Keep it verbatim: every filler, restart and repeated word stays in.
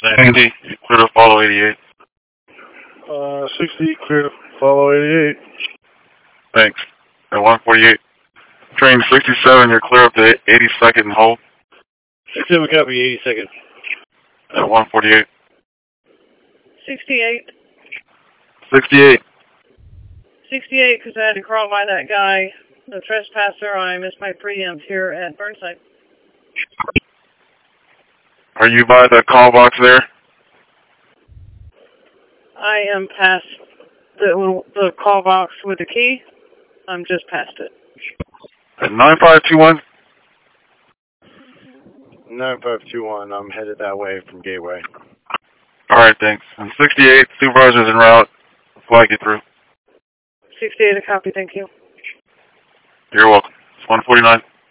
sixty, clear to follow eighty-eight. Uh, sixty, clear to follow eighty-eight. Thanks. At one forty-eight. Train sixty-seven, you're clear up to eighty-second and hold. sixty-seven, copy, eighty-second. At one forty-eight. sixty-eight. sixty-eight. sixty-eight, because I had to crawl by that guy, the trespasser. I missed my preempt here at Burnside. Are you by the call box there? I am past the, the call box with the key. I'm just past it. At nine five two one. nine five two one, I'm headed that way from Gateway. Alright, thanks. And sixty-eight, supervisor's en route. Flag you through. sixty-eight, a copy, thank you. You're welcome. It's one forty-nine.